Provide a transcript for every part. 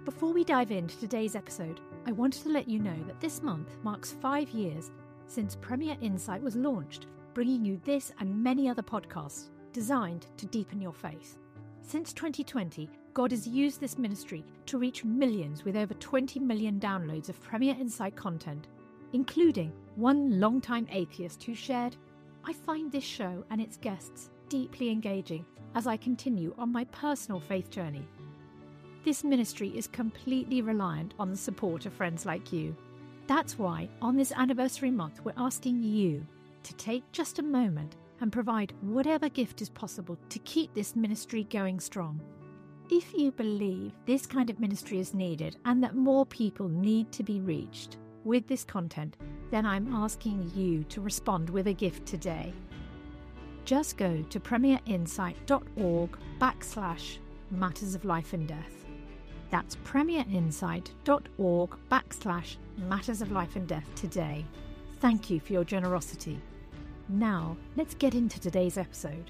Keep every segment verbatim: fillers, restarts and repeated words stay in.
Before we dive into today's episode, I wanted to let you know that this month marks five years since Premier Insight was launched, bringing you this and many other podcasts designed to deepen your faith. Since twenty twenty, God has used this ministry to reach millions with over twenty million downloads of Premier Insight content, including one longtime atheist who shared, "I find this show and its guests deeply engaging as I continue on my personal faith journey." This ministry is completely reliant on the support of friends like you. That's why, on this anniversary month, we're asking you to take just a moment and provide whatever gift is possible to keep this ministry going strong. If you believe this kind of ministry is needed and that more people need to be reached with this content, then I'm asking you to respond with a gift today. Just go to premierinsight.org backslash matters of life and death. That's premierinsight.org backslash matters of life and death today. Thank you for your generosity. Now, let's get into today's episode.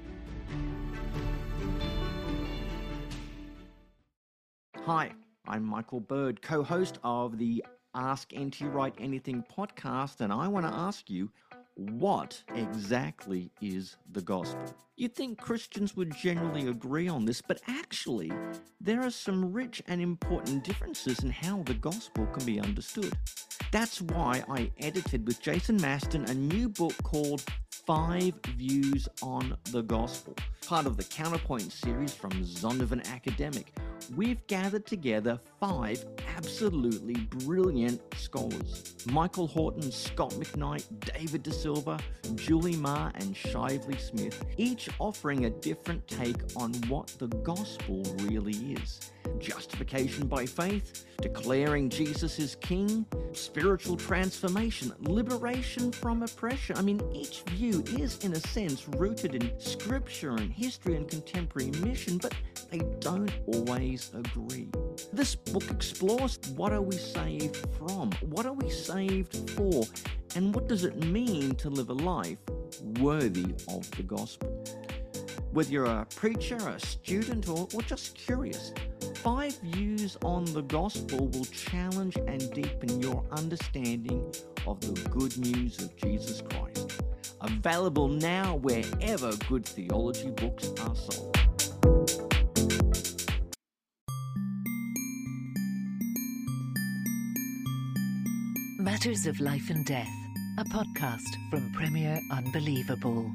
Hi, I'm Michael Bird, co-host of the Ask N T Write Anything podcast, and I want to ask you, what exactly is the gospel? You'd think Christians would generally agree on this, but actually, there are some rich and important differences in how the gospel can be understood. That's why I edited with Jason Maston a new book called Five Views on the Gospel, part of the Counterpoint series from Zondervan Academic. We've gathered together five absolutely brilliant scholars: Michael Horton, Scott McKnight, David De Silva, Julie Marr, and Shively Smith, each offering a different take on what the gospel really is. Justification by faith, declaring Jesus is King, spiritual transformation, liberation from oppression. I mean, each view is, in a sense, rooted in scripture and history and contemporary mission, but they don't always agree. This book explores, what are we saved from? What are we saved for? And what does it mean to live a life worthy of the gospel? Whether you're a preacher, a student, or, or just curious, Five Views on the Gospel will challenge and deepen your understanding of the good news of Jesus Christ. Available now wherever good theology books are sold. Matters of Life and Death, a podcast from Premier Unbelievable.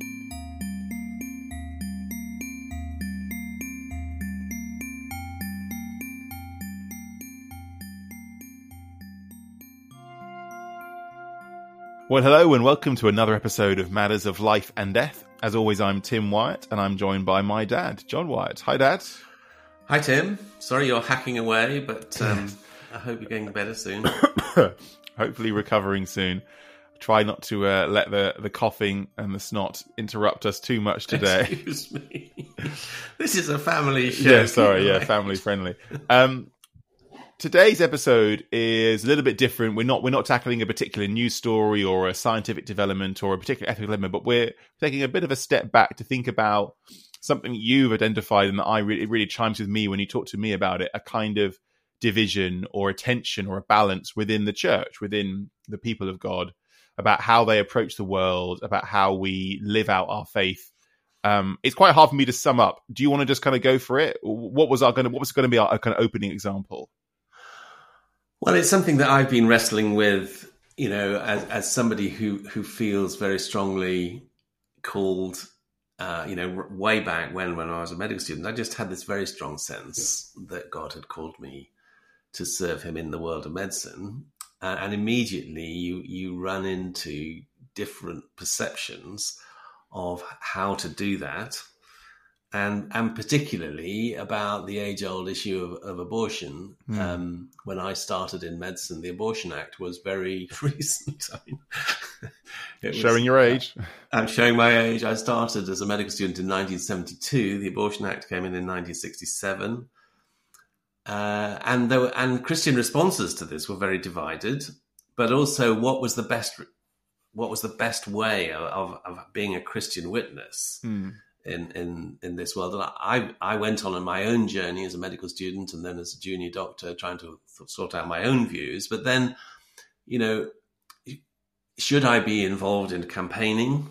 Well, hello and welcome to another episode of Matters of Life and Death. As always, I'm Tim Wyatt and I'm joined by my dad, John Wyatt. Hi, Dad. Hi, Tim. Sorry you're hacking away, but um, I hope you're getting better soon. Hopefully recovering soon. Try not to uh, let the, the coughing and the snot interrupt us too much today. Excuse me. This is a family show. Yeah, sorry, yeah, family friendly. Um, today's episode is a little bit different. We're not we're not tackling a particular news story or a scientific development or a particular ethical element, but we're taking a bit of a step back to think about something you've identified and that I really, it really chimes with me when you talk to me about it, a kind of division or a tension or a balance within the church, within the people of God, about how they approach the world, about how we live out our faith. Um, it's quite hard for me to sum up. Do you want to just kind of go for it? What was our going to, what was going to be our kind of opening example? Well, it's something that I've been wrestling with, you know, as, as somebody who, who feels very strongly called, uh, you know, way back when, when I was a medical student, I just had this very strong sense that God had called me to serve him in the world of medicine. Uh, and immediately you, you run into different perceptions of how to do that. And, and particularly about the age-old issue of, of abortion. Mm. Um, when I started in medicine, the Abortion Act was very recent. I mean, it was, showing your age. Uh, I'm showing my age. I started as a medical student in nineteen seventy-two. The Abortion Act came in in nineteen sixty-seven. Uh, and there were, and Christian responses to this were very divided. But also, what was the best? What was the best way of, of, of being a Christian witness? Mm. in, in, in this world. And I, I went on my own journey as a medical student and then as a junior doctor trying to sort out my own views. But then, you know, should I be involved in campaigning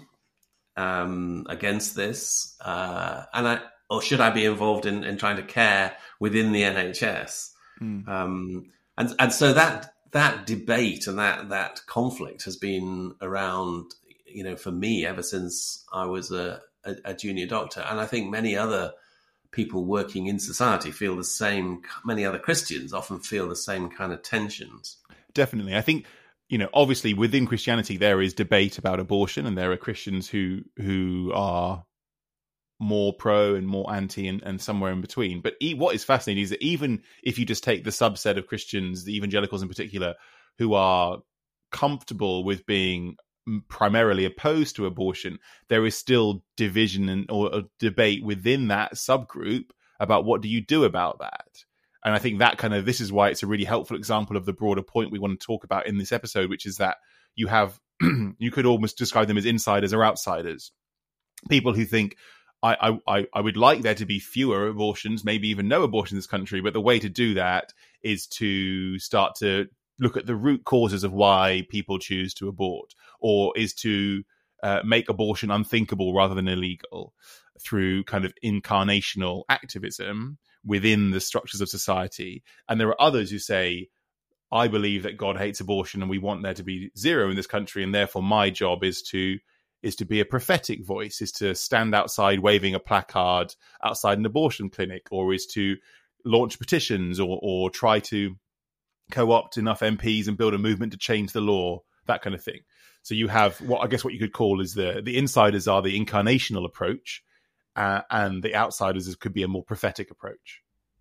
um, against this? Uh, and I, or should I be involved in, in trying to care within the N H S? Mm. Um, and, and so that, that debate and that, that conflict has been around, you know, for me ever since I was a, a, a junior doctor. And I think many other people working in society feel the same. Many other Christians often feel the same kind of tensions. Definitely. I think, you know, obviously within Christianity, there is debate about abortion, and there are Christians who who are more pro and more anti and, and somewhere in between. But e- what is fascinating is that even if you just take the subset of Christians, the evangelicals in particular, who are comfortable with being primarily opposed to abortion, there is still division and or a debate within that subgroup about what do you do about that. And I think that kind of, this is why it's a really helpful example of the broader point we want to talk about in this episode, which is that you have, you could almost describe them as insiders or outsiders. People who think, I, I, I would like there to be fewer abortions, maybe even no abortion in this country, but the way to do that is to start to look at the root causes of why people choose to abort, or is to uh, make abortion unthinkable rather than illegal through kind of incarnational activism within the structures of society. And there are others who say, I believe that God hates abortion and we want there to be zero in this country, and therefore my job is to is to be a prophetic voice, is to stand outside waving a placard outside an abortion clinic, or is to launch petitions or, or try to co-opt enough M Ps and build a movement to change the law, that kind of thing. So you have what I guess what you could call is the, the insiders are the incarnational approach, uh, and the outsiders could be a more prophetic approach.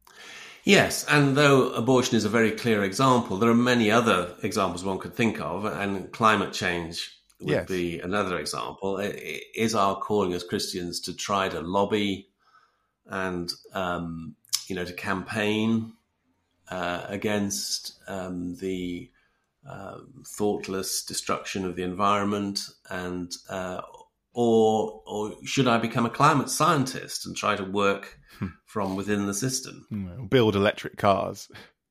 Yes, and though abortion is a very clear example, there are many other examples one could think of, and climate change would yes. be another example. It is our calling as Christians to try to lobby and, um, you know, to campaign uh, against um, the uh, thoughtless destruction of the environment, and uh, or or should I become a climate scientist and try to work from within the system? Build electric cars.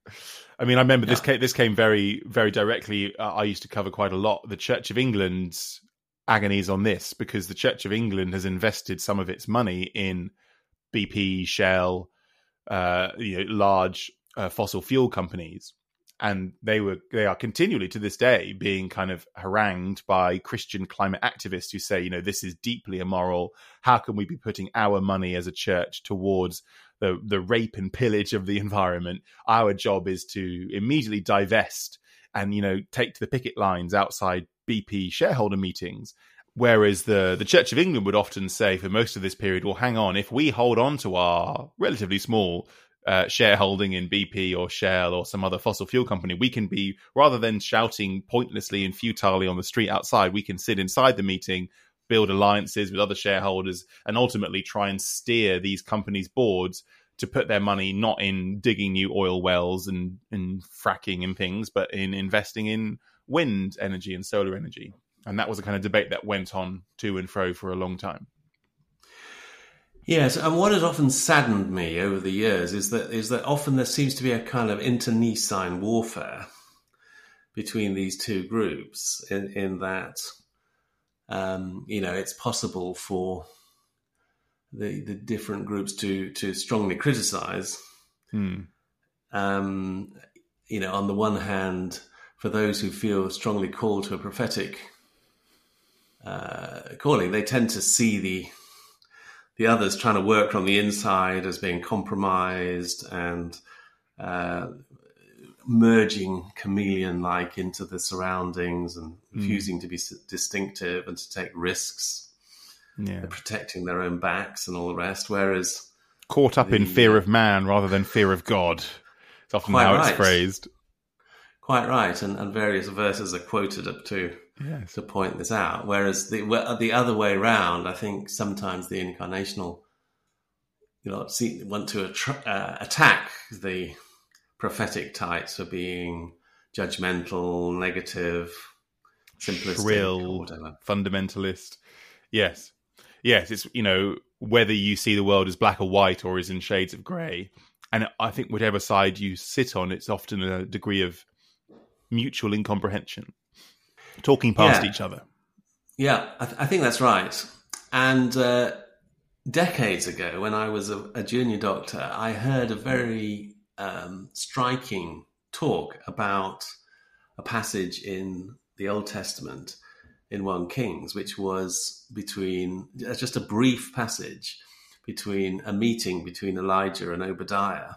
I mean, I remember yeah. this came, this came very, very directly. Uh, I used to cover quite a lot the Church of England's agonies on this, because the Church of England has invested some of its money in B P, Shell, uh, you know, large uh, fossil fuel companies, and they were they are continually to this day being kind of harangued by Christian climate activists who say, you know, this is deeply immoral. How can we be putting our money as a church towards the the rape and pillage of the environment? Our job is to immediately divest and, you know, take to the picket lines outside B P shareholder meetings. Whereas the, the Church of England would often say for most of this period, well, hang on, if we hold on to our relatively small uh, shareholding in B P or Shell or some other fossil fuel company, we can be, rather than shouting pointlessly and futilely on the street outside, we can sit inside the meeting, build alliances with other shareholders, and ultimately try and steer these companies' boards to put their money not in digging new oil wells and, and fracking and things, but in investing in wind energy and solar energy. And that was a kind of debate that went on to and fro for a long time. Yes, and what has often saddened me over the years is that is that often there seems to be a kind of internecine warfare between these two groups, in, in that, um, you know, it's possible for the the different groups to to strongly criticize. Hmm. Um, you know, on the one hand, for those who feel strongly called to a prophetic uh, calling, they tend to see the the others trying to work from the inside as being compromised and uh, merging chameleon-like into the surroundings and refusing mm. to be distinctive and to take risks, yeah. protecting their own backs and all the rest. Whereas caught up the, in fear of man rather than fear of God. It's often how right. it's phrased. Quite right, and, and various verses are quoted up to yes. to point this out. Whereas the the other way round, I think sometimes the incarnational, you know, see, want to attra- uh, attack the prophetic types for being judgmental, negative, simplistic, shrill, fundamentalist. Yes, yes. It's, you know, whether you see the world as black or white or is in shades of grey. And I think whatever side you sit on, it's often a degree of mutual incomprehension, talking past yeah. each other. Yeah, I, th- I think that's right. And uh, decades ago, when I was a, a junior doctor, I heard a very um, striking talk about a passage in the Old Testament in First Kings, which was between just a brief passage between a meeting between Elijah and Obadiah.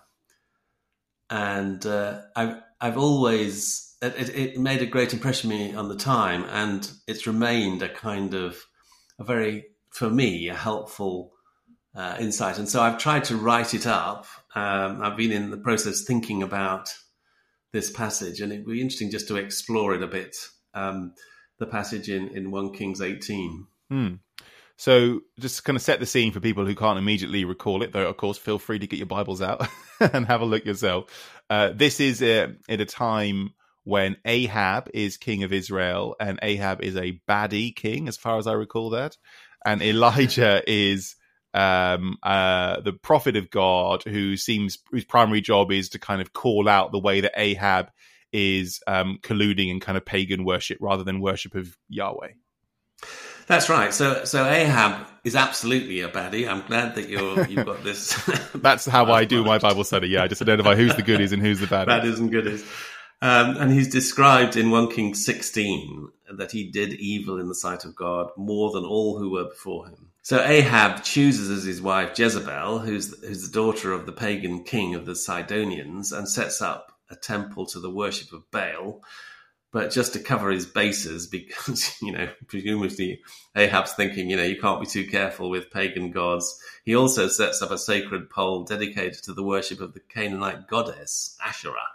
And uh, I've I've always it, it made a great impression on me on the time, and it's remained a kind of a very, for me, a helpful uh, insight. And so I've tried to write it up. Um, I've been in the process thinking about this passage, and it'd be interesting just to explore it a bit. Um, the passage in, in First Kings eighteen. Hmm. So just to kind of set the scene for people who can't immediately recall it, though, of course, feel free to get your Bibles out and have a look yourself. Uh, this is uh, at a time when Ahab is king of Israel, and Ahab is a baddie king, as far as I recall that. And Elijah is um, uh, the prophet of God, who seems whose primary job is to kind of call out the way that Ahab is um, colluding in kind of pagan worship rather than worship of Yahweh. That's right. So, so Ahab is absolutely a baddie. I'm glad that you're you've got this. That's how I do my Bible study. Yeah, I just identify who's the goodies and who's the baddies. Baddies and goodies. Um, and he's described in First Kings sixteen that he did evil in the sight of God more than all who were before him. So Ahab chooses as his wife Jezebel, who's who's the daughter of the pagan king of the Sidonians, and sets up a temple to the worship of Baal. But just to cover his bases, because, you know, presumably Ahab's thinking, you know, you can't be too careful with pagan gods. He also sets up a sacred pole dedicated to the worship of the Canaanite goddess, Asherah.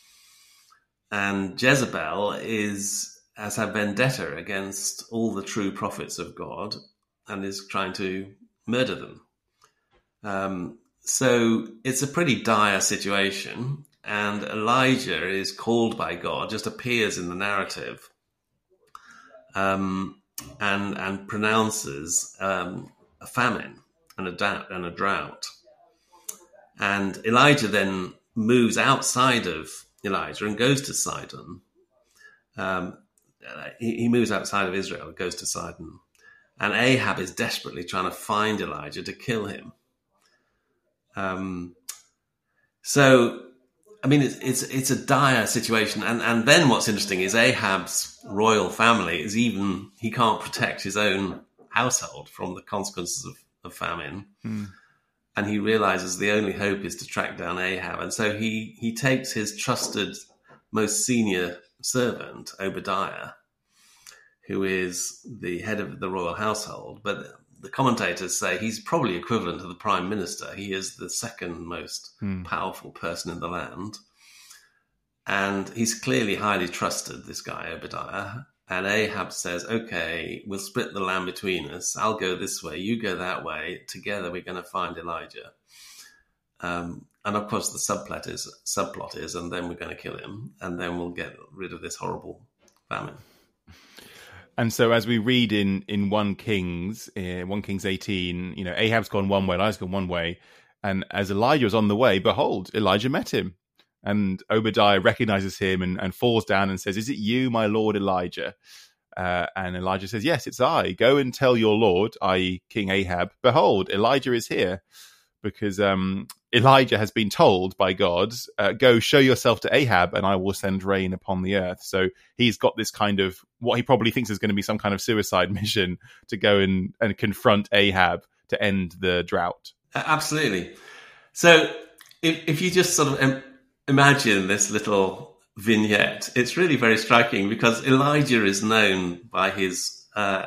And Jezebel is, has a vendetta against all the true prophets of God and is trying to murder them. Um, so it's a pretty dire situation. And Elijah is called by God, just appears in the narrative, um, and and pronounces um, a famine and a, da- and a drought. And Elijah then moves outside of Elijah and goes to Sidon. Um, he, he moves outside of Israel, goes to Sidon. And Ahab is desperately trying to find Elijah to kill him. Um, so... I mean, it's, it's it's a dire situation. And, and then what's interesting is Ahab's royal family is even, he can't protect his own household from the consequences of, of famine. Hmm. And he realizes the only hope is to track down Ahab. And so he, he takes his trusted, most senior servant, Obadiah, who is the head of the royal household. But the commentators say he's probably equivalent to the prime minister. He is the second most hmm. powerful person in the land. And he's clearly highly trusted, this guy, Obadiah. And Ahab says, okay, we'll split the land between us. I'll go this way, you go that way. Together we're going to find Elijah. Um, and of course the subplot is, subplot is, and then we're going to kill him. And then we'll get rid of this horrible famine. And so, as we read in in First Kings, uh, First Kings eighteen, you know, Ahab's gone one way, Elijah's gone one way, and as Elijah was on the way, behold, Elijah met him, and Obadiah recognizes him and, and falls down and says, "Is it you, my lord Elijah?" Uh, and Elijah says, "Yes, it's I. Go and tell your lord, that is, King Ahab, behold, Elijah is here." Because um, Elijah has been told by God, uh, go show yourself to Ahab and I will send rain upon the earth. So he's got this kind of, what he probably thinks is going to be some kind of suicide mission to go and, and confront Ahab to end the drought. Absolutely. So if, if you just sort of im- imagine this little vignette, it's really very striking because Elijah is known by his uh,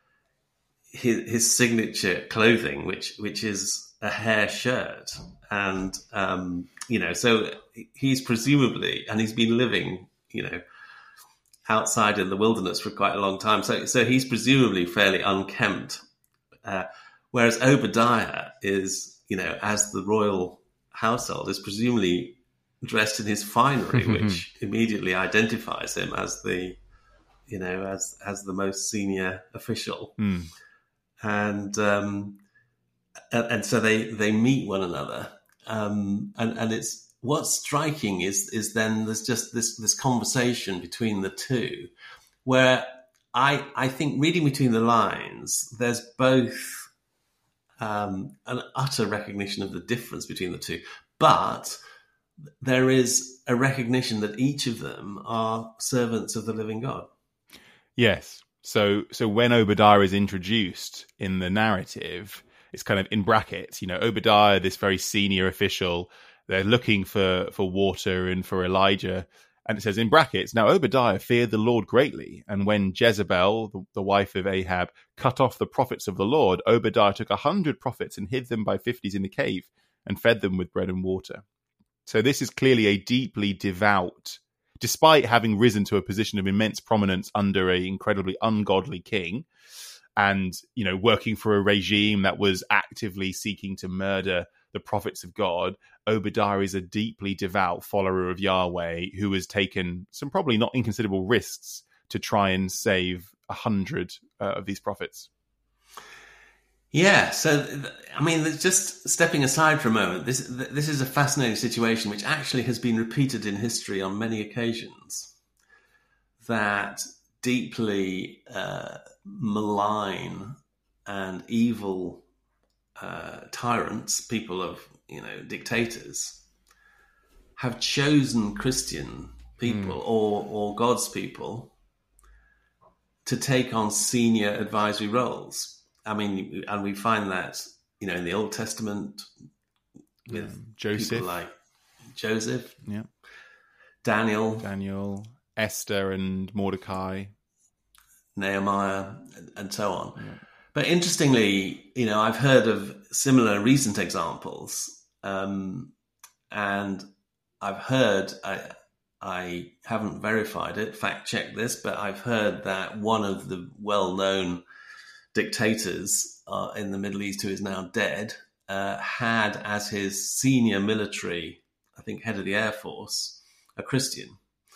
his, his signature clothing, which which is a hair shirt. And, um, you know, so he's presumably, and he's been living, you know, outside in the wilderness for quite a long time. So, so he's presumably fairly unkempt. Uh, whereas Obadiah is, you know, as the royal household, is presumably dressed in his finery, which immediately identifies him as the, you know, as, as the most senior official. Mm. And, um, and, and so they, they meet one another. Um, and, and it's, what's striking is, is then there's just this, this conversation between the two where I, I think reading between the lines, there's both um, an utter recognition of the difference between the two, but there is a recognition that each of them are servants of the living God. Yes. So so when Obadiah is introduced in the narrative, it's kind of in brackets, you know, Obadiah, this very senior official, they're looking for, for water and for Elijah. And it says in brackets, now Obadiah feared the Lord greatly. And when Jezebel, the, the wife of Ahab, cut off the prophets of the Lord, Obadiah took a hundred prophets and hid them by fifties in a cave and fed them with bread and water. So this is clearly a deeply devout, despite having risen to a position of immense prominence under an incredibly ungodly king and, you know, working for a regime that was actively seeking to murder the prophets of God, Obadiah is a deeply devout follower of Yahweh who has taken some probably not inconsiderable risks to try and save a hundred uh, of these prophets. Yeah, so, I mean, just stepping aside for a moment, this this is a fascinating situation which actually has been repeated in history on many occasions, that deeply uh, malign and evil uh, tyrants, people of, you know, dictators, have chosen Christian people mm. or, or God's people to take on senior advisory roles. I mean, and we find that, you know, in the Old Testament with yeah. Joseph, people like Joseph, yeah, Daniel, Daniel, Esther, and Mordecai, Nehemiah, and, and so on. Yeah. But interestingly, you know, I've heard of similar recent examples, um, and I've heard I I haven't verified it, fact checked this, but I've heard that one of the well-known dictators uh, in the Middle East who is now dead uh, had as his senior military, I think head of the Air Force, a Christian.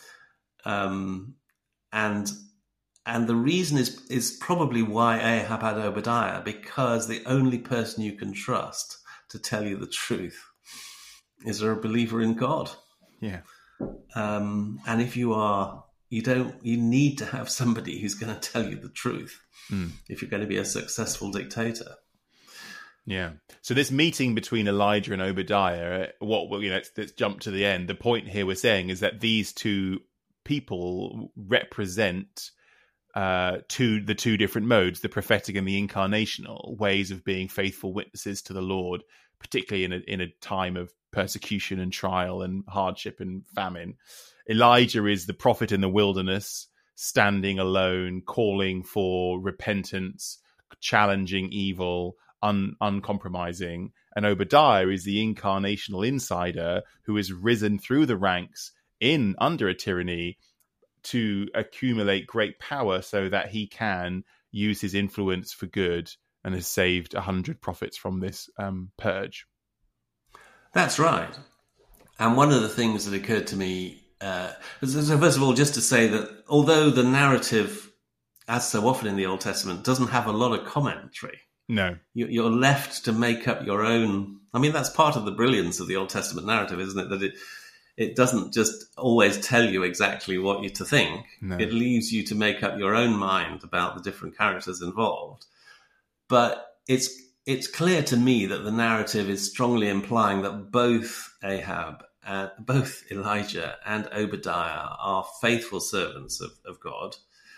Um, and and the reason is is probably why Ahab had Obadiah, because the only person you can trust to tell you the truth is a believer in God. Yeah. Um, and if you are, you don't, you need to have somebody who's going to tell you the truth. Mm. If you're going to be a successful dictator. Yeah. So this meeting between Elijah and Obadiah, what you know, let's, let's jump to the end. The point here we're saying is that these two people represent uh, two the two different modes, the prophetic and the incarnational ways of being faithful witnesses to the Lord, particularly in a in a time of persecution and trial and hardship and famine. Elijah is the prophet in the wilderness, standing alone, calling for repentance, challenging evil, un- uncompromising. And Obadiah is the incarnational insider who has risen through the ranks in under a tyranny to accumulate great power so that he can use his influence for good, and has saved a hundred prophets from this um, purge. That's right. And one of the things that occurred to me Uh, so first of all, just to say that although the narrative, as so often in the Old Testament, doesn't have a lot of commentary, no, you're left to make up your own. I mean, that's part of the brilliance of the Old Testament narrative, isn't it? That it it doesn't just always tell you exactly what you to think. No. It leaves you to make up your own mind about the different characters involved. But it's it's clear to me that the narrative is strongly implying that both Ahab Uh, both Elijah and Obadiah are faithful servants of, of God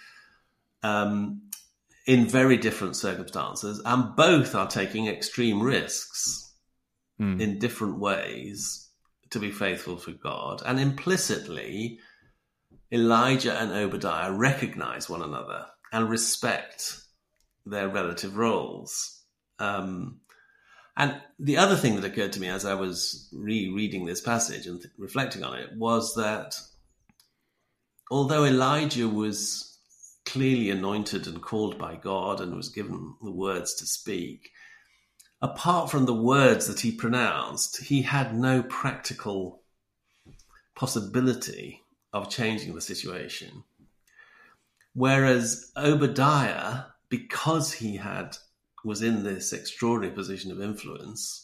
um, in very different circumstances, and both are taking extreme risks mm. in different ways to be faithful for God. And implicitly, Elijah and Obadiah recognize one another and respect their relative roles. Um And the other thing that occurred to me as I was rereading this passage and th- reflecting on it was that although Elijah was clearly anointed and called by God and was given the words to speak, apart from the words that he pronounced, he had no practical possibility of changing the situation. Whereas Obadiah, because he had was in this extraordinary position of influence,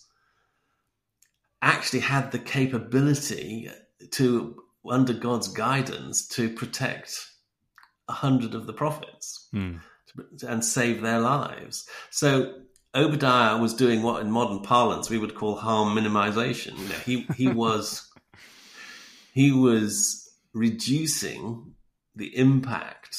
actually had the capability to, under God's guidance, to protect a hundred of the prophets mm. and save their lives. So Obadiah was doing what in modern parlance we would call harm minimization. You know, he he was he was reducing the impact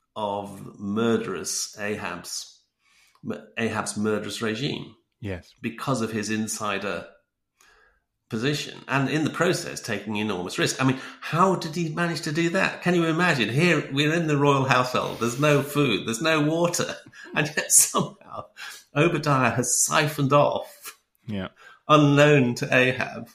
of murderous Ahab's Ahab's murderous regime. Yes, because of his insider position, and in the process taking enormous risk. I mean, how did he manage to do that? Can you imagine? Here we're in the royal household, there's no food, there's no water, and yet somehow Obadiah has siphoned off, yeah, unknown to Ahab,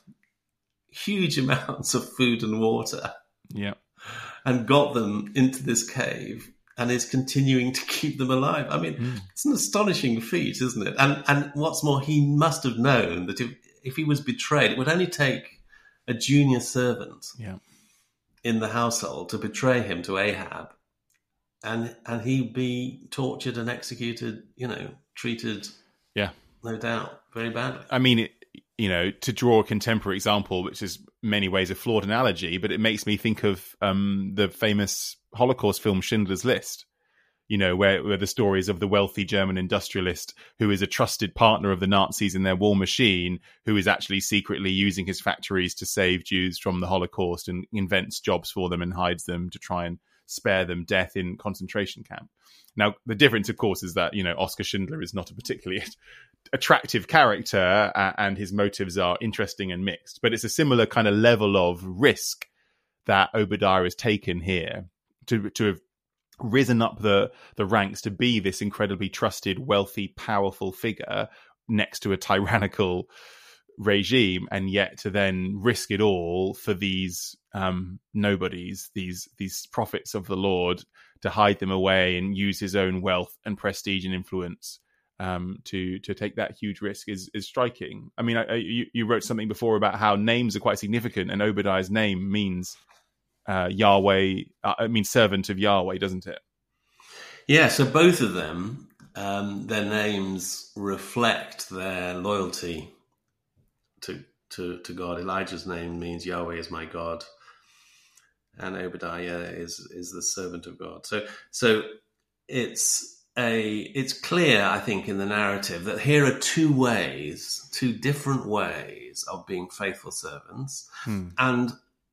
huge amounts of food and water, yeah, and got them into this cave and is continuing to keep them alive. I mean, mm. it's an astonishing feat, isn't it? And and what's more, he must have known that if If he was betrayed, it would only take a junior servant yeah. in the household to betray him to Ahab, and and he'd be tortured and executed, you know, treated, yeah, no doubt, very badly. I mean, it, you know, to draw a contemporary example, which is many ways a flawed analogy, but it makes me think of um, the famous Holocaust film Schindler's List. You know, where, where the stories of the wealthy German industrialist who is a trusted partner of the Nazis in their war machine, who is actually secretly using his factories to save Jews from the Holocaust and invents jobs for them and hides them to try and spare them death in concentration camp. Now, the difference, of course, is that, you know, Oskar Schindler is not a particularly attractive character uh, and his motives are interesting and mixed. But it's a similar kind of level of risk that Obadiah has taken here to to have risen up the the ranks to be this incredibly trusted, wealthy, powerful figure next to a tyrannical regime, and yet to then risk it all for these um, nobodies, these these prophets of the Lord, to hide them away and use his own wealth and prestige and influence um, to to take that huge risk is is striking. I mean, I, I, you, you wrote something before about how names are quite significant, and Obadiah's name means Uh, Yahweh, uh, I mean, servant of Yahweh, doesn't it? Yeah, so both of them, um, their names reflect their loyalty to, to to God. Elijah's name means Yahweh is my God, and Obadiah is is the servant of God. So so it's a it's clear, I think, in the narrative that here are two ways, two different ways of being faithful servants, hmm. and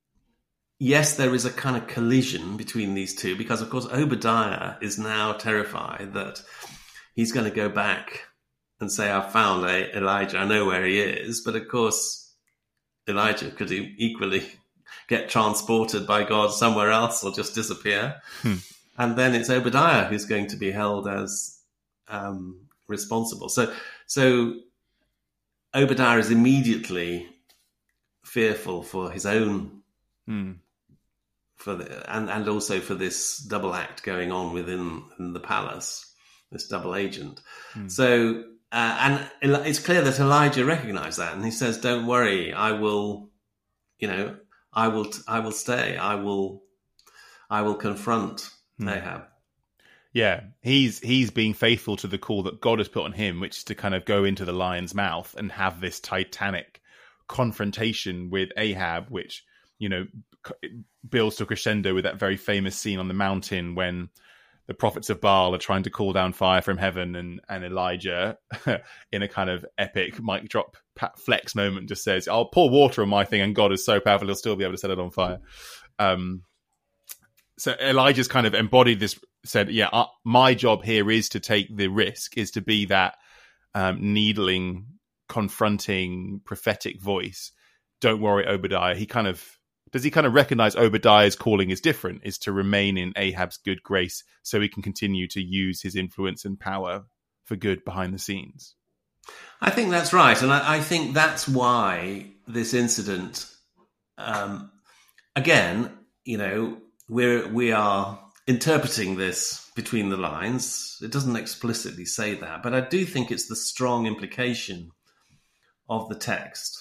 yes, there is a kind of collision between these two because, of course, Obadiah is now terrified that he's going to go back and say, I've found Elijah, I know where he is. But, of course, Elijah could equally get transported by God somewhere else or just disappear. Hmm. And then it's Obadiah who's going to be held as um, responsible. So, so Obadiah is immediately fearful for his own Hmm. For the, and, and also for this double act going on within the palace, this double agent. Mm. So, uh, and it's clear that Elijah recognized that, and he says, "Don't worry, I will, you know, I will, I will stay. I will, I will confront mm. Ahab." Yeah, he's he's being faithful to the call that God has put on him, which is to kind of go into the lion's mouth and have this titanic confrontation with Ahab, which, you know, builds to a crescendo with that very famous scene on the mountain when the prophets of Baal are trying to call down fire from heaven, and, and Elijah, in a kind of epic mic drop flex moment, just says, I'll pour water on my thing and God is so powerful he'll still be able to set it on fire. Um, so Elijah's kind of embodied this, said, yeah, uh, my job here is to take the risk, is to be that um, needling, confronting, prophetic voice. Don't worry, Obadiah. He kind of, does he kind of recognize Obadiah's calling is different, is to remain in Ahab's good grace so he can continue to use his influence and power for good behind the scenes? I think that's right. And I, I think that's why this incident, um, again, you know, we're, we are interpreting this between the lines. It doesn't explicitly say that, but I do think it's the strong implication of the text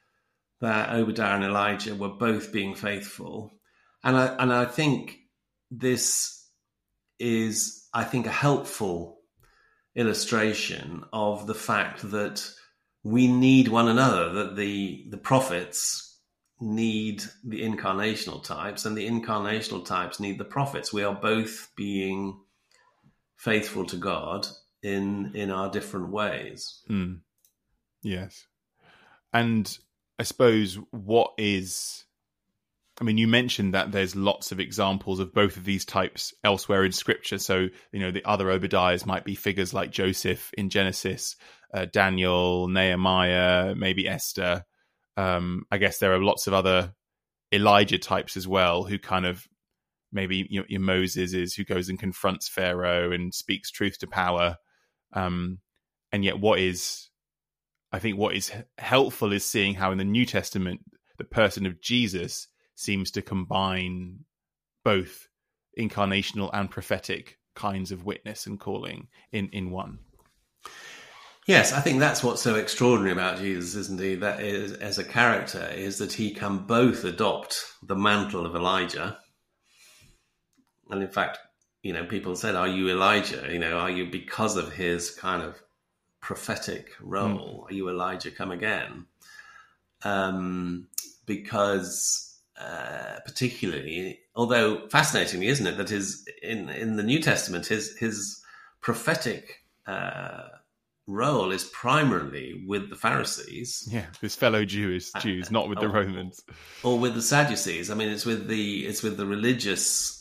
that Obadiah and Elijah were both being faithful. And I, and I think this is, I think, a helpful illustration of the fact that we need one another, that the the prophets need the incarnational types and the incarnational types need the prophets. We are both being faithful to God in in our different ways. Mm. Yes. And I suppose what is, I mean, you mentioned that there's lots of examples of both of these types elsewhere in Scripture. So, you know, the other Obadiahs might be figures like Joseph in Genesis, uh, Daniel, Nehemiah, maybe Esther. Um, I guess there are lots of other Elijah types as well, who kind of, maybe you know, your Moses is who goes and confronts Pharaoh and speaks truth to power. Um, and yet what is, I think what is helpful is seeing how in the New Testament, the person of Jesus seems to combine both incarnational and prophetic kinds of witness and calling in, in one. Yes, I think that's what's so extraordinary about Jesus, isn't he? That is, as a character, is that he can both adopt the mantle of Elijah. And in fact, you know, people said, are you Elijah? You know, are you, because of his kind of prophetic role, mm. are you Elijah come again? Um, because uh, particularly, although fascinatingly, isn't it, that his, in, in the New Testament, his, his prophetic uh, role is primarily with the Pharisees. Yeah, his fellow Jewish Jews, not with the or, Romans. Or with the Sadducees. I mean, it's with the, it's with the religious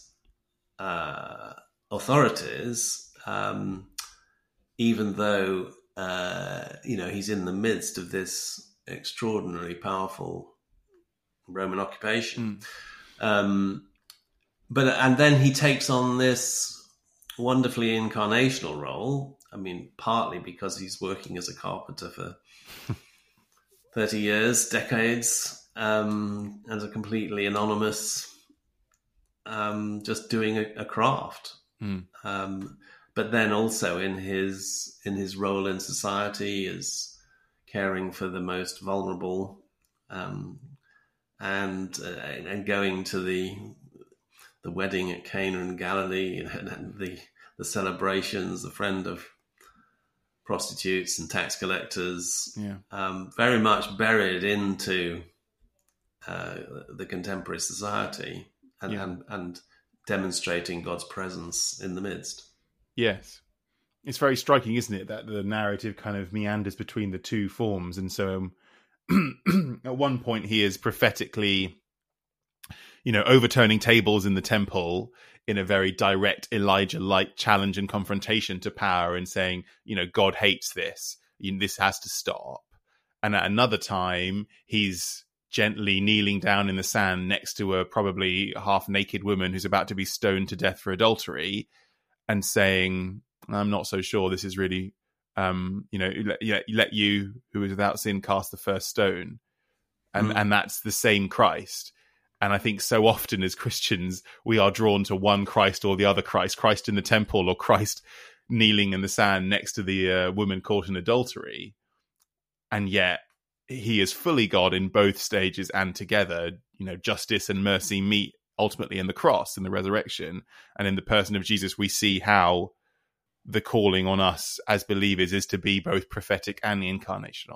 Uh, authorities, um, even though uh, you know he's in the midst of this extraordinarily powerful Roman occupation. Mm. Um, but and then he takes on this wonderfully incarnational role. I mean, partly because he's working as a carpenter for thirty years, decades, um, as a completely anonymous. Um, just doing a, a craft, mm. um, but then also in his in his role in society as caring for the most vulnerable, um, and uh, and going to the the wedding at Cana in Galilee, and, and the the celebrations, the friend of prostitutes and tax collectors, yeah. um, very much buried into uh, the contemporary society. And, yeah. and and demonstrating God's presence in the midst. Yes. It's very striking, isn't it, that the narrative kind of meanders between the two forms. And so um, at one point he is prophetically, you know, overturning tables in the temple in a very direct Elijah-like challenge and confrontation to power and saying, you know, God hates this. You, this has to stop. And at another time, he's gently kneeling down in the sand next to a probably half-naked woman who's about to be stoned to death for adultery and saying, I'm not so sure this is really, um, you know, let, let you who is without sin cast the first stone. And, mm. and that's the same Christ. And I think so often as Christians, we are drawn to one Christ or the other Christ, Christ in the temple or Christ kneeling in the sand next to the uh, woman caught in adultery. And yet, he is fully God in both stages and together. You know, justice and mercy meet ultimately in the cross, in the resurrection. And in the person of Jesus, we see how the calling on us as believers is to be both prophetic and incarnational.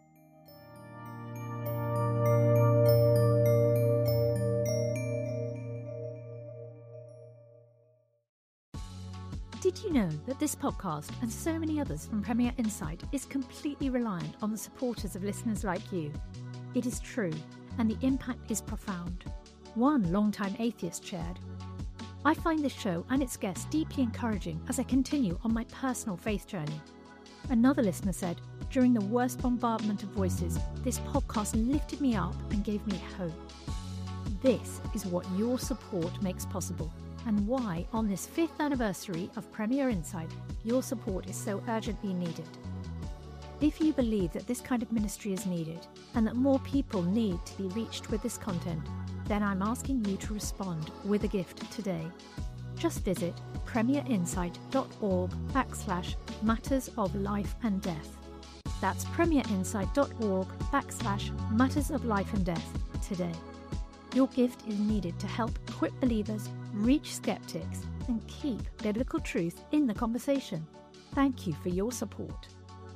Did you know that this podcast and so many others from Premier Insight is completely reliant on the supporters of listeners like you? It is true, and the impact is profound. One longtime atheist shared, I find this show and its guests deeply encouraging as I continue on my personal faith journey. Another listener said, during the worst bombardment of voices, this podcast lifted me up and gave me hope. This is what your support makes possible, and why, on this fifth anniversary of Premier Insight, your support is so urgently needed. If you believe that this kind of ministry is needed, and that more people need to be reached with this content, then I'm asking you to respond with a gift today. Just visit premierinsight.org backslash matters of life and death. That's premierinsight.org backslash matters of life and death today. Your gift is needed to help equip believers, reach skeptics, and keep biblical truth in the conversation. Thank you for your support.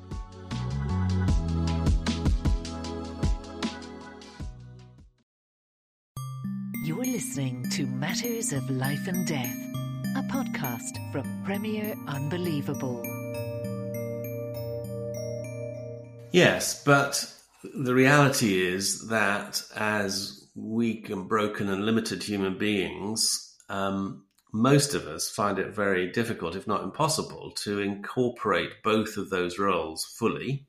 You're listening to Matters of Life and Death, a podcast from Premier Unbelievable. Yes, but the reality is that as weak and broken and limited human beings, um, most of us find it very difficult, if not impossible, to incorporate both of those roles fully.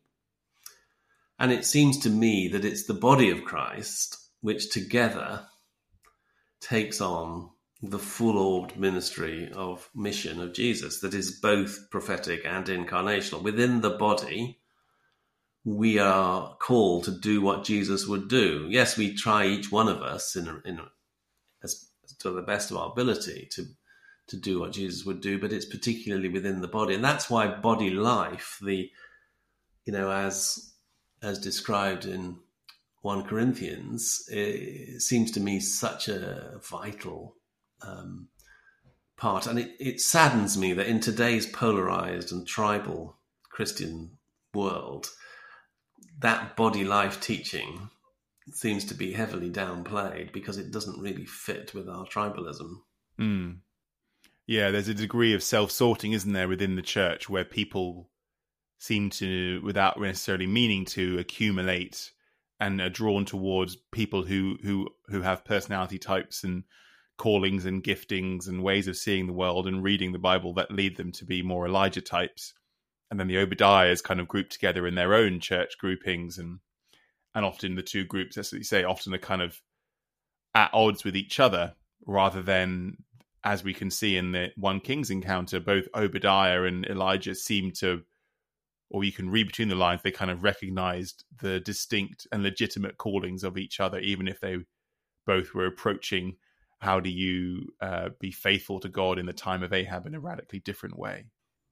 And it seems to me that it's the body of Christ which together takes on the full-orbed ministry of mission of Jesus that is both prophetic and incarnational. Within the body, we are called to do what Jesus would do. Yes, we try, each one of us, in, a, in a, as to the best of our ability, to to do what Jesus would do, but it's particularly within the body. And that's why body life, the, you know, as as described in First Corinthians, it seems to me such a vital um, part. And it, it saddens me that in today's polarized and tribal Christian world, that body life teaching seems to be heavily downplayed because it doesn't really fit with our tribalism. Mm. Yeah, there's a degree of self-sorting, isn't there, within the church where people seem to, without necessarily meaning to, accumulate and are drawn towards people who who who have personality types and callings and giftings and ways of seeing the world and reading the Bible that lead them to be more Elijah types. And then the Obadiahs kind of grouped together in their own church groupings, and and often the two groups, as you say, often are kind of at odds with each other, rather than, as we can see in the First Kings encounter, both Obadiah and Elijah seem to, or you can read between the lines, they kind of recognized the distinct and legitimate callings of each other, even if they both were approaching how do you uh, be faithful to God in the time of Ahab in a radically different way.